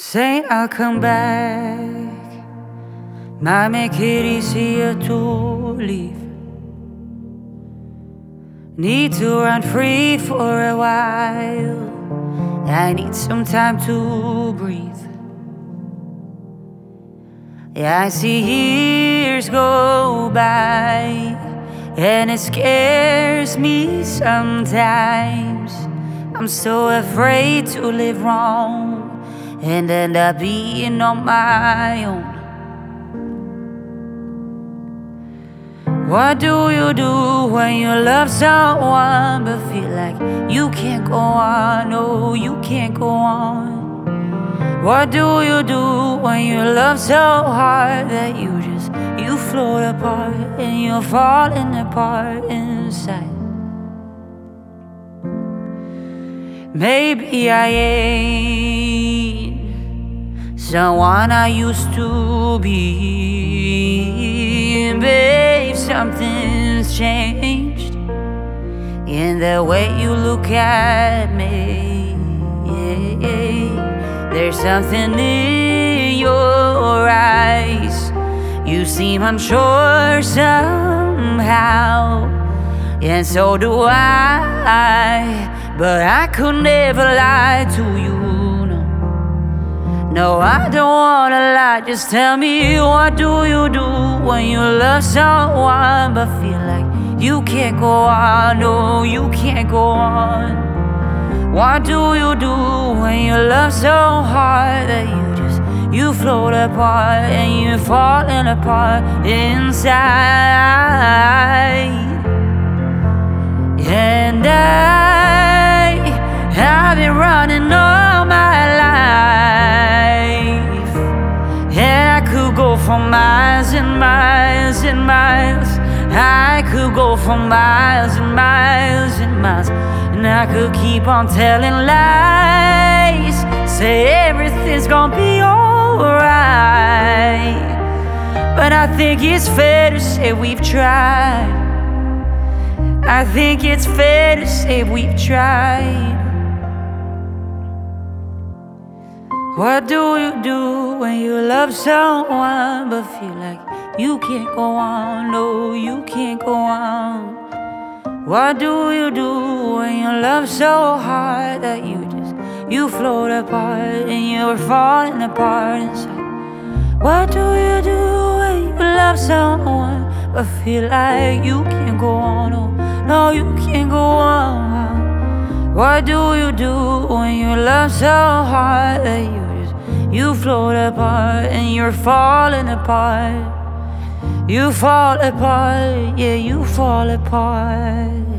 Saying I'll come back might make it easier to leave. Need to run free for a while. I need some time to breathe. Yeah, I see years go by, and it scares me sometimes. I'm so afraid to live wrong and end up being on my own. What do you do when you love someone but feel like you can't go on? No, you can't go on. What do you do when you love so hard that you float apart and you're falling apart inside? Maybe I ain't someone I used to be, babe. Something's changed in the way you look at me. There's something in your eyes. You seem unsure somehow, and so do I. But I could never lie to you, no. No, I don't wanna lie, just tell me, what do you do when you love someone but feel like you can't go on? No, you can't go on. What do you do when you love so hard that you float apart and you're falling apart inside? And I've been running all my life, and I could go for miles and miles and miles. I could go for miles and miles and miles, and I could keep on telling lies, say everything's gonna be alright. But I think it's fair to say we've tried. I think it's fair to say we've tried. What do you do when you love someone but feel like you can't go on? No, you can't go on. What do you do when you love so hard that you float apart and you're falling apart inside? What do you do when you love someone but feel like you can't go on? Oh, no, you can't go on. What do you do when you love so hard that you float apart and you're falling apart? You fall apart, yeah, you fall apart.